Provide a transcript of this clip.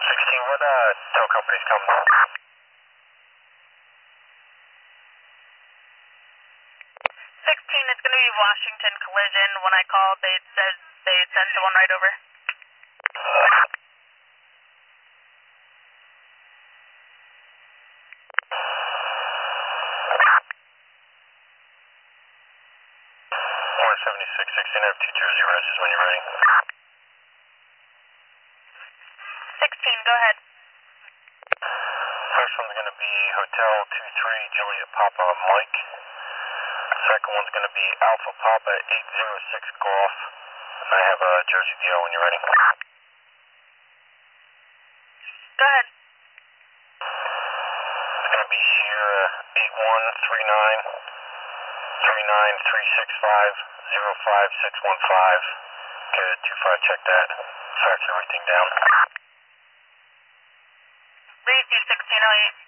16, what tow company's coming? 16 is going to be Washington Collision. When I called, they said they had sent the one right over. 76, 16, I have 2 Jersey Regis when you're ready. 16, go ahead. First one's going to be Hotel 23 Juliet Papa Mike. Second one's going to be Alpha Papa 806 Golf. And I have a Jersey DL when you're ready. Go ahead. It's going to be Sierra 8139 39365 Good, 25, check that. Factor everything down. Read you 1608.